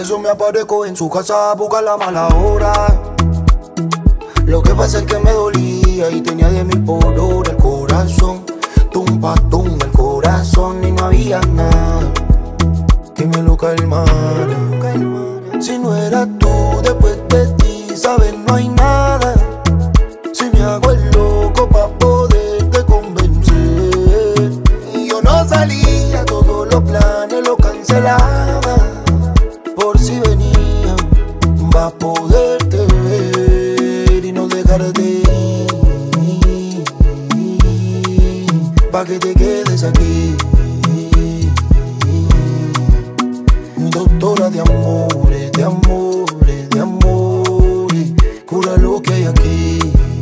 eso me aparezco en su casa a buscar la mala hora. Lo que pasa es que me dolía y tenía 10.000 por hora el corazón. Tumpa, tumba el corazón y no había nada que me lo calmara. Si no eras tú, después de ti, sabes, no hay nada. Si me hago el loco pa' poderte convencer. Y yo no salía, todos los planes los cancelaba. Por si venían, va a poderte ver y no dejarte ir, pa' que te quedes aquí. Doctora de amores, de amores, de amores, cura lo que hay aquí.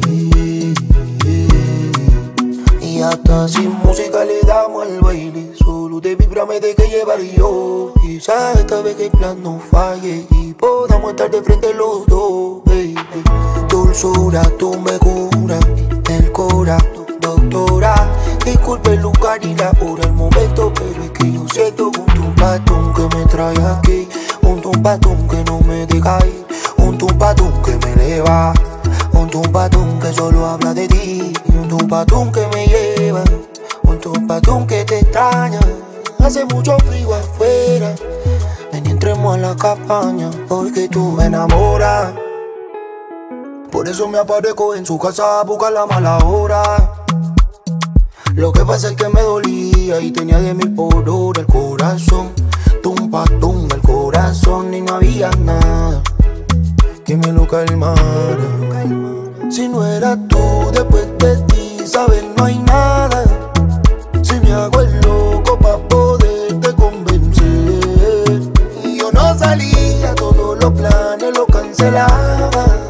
Y hasta sin música le damos al baile. Solo te vibra, me que llevar yo. Quizás esta vez que el plan no falle y podamos estar de frente los dos, baby. Dulzura, tú me curas el cora, doctora. Disculpe el lugar y la hora, el momento, pero es que yo siento un tumpatón que me trae aquí. Un tumpatón que no me deja ir. Un tumpatón que me eleva. Un tumpatón que solo habla de ti. Un tumpatón que me lleva. Un tumpatón que te extraña. Hace mucho frío afuera. Ven y entremos a la cabaña, porque tú me enamoras. Por eso me aparezco en su casa a buscar la mala hora. Lo que pasa es que me dolía y tenía 10.000 por hora el corazón. Tumpa, tumba el corazón y no había nada que me lo calmara. Si no eras tú, después de ti, sabes, no hay nada. Si me hago el loco pa' poderte convencer. Y yo no salía, todos los planes los cancelaba.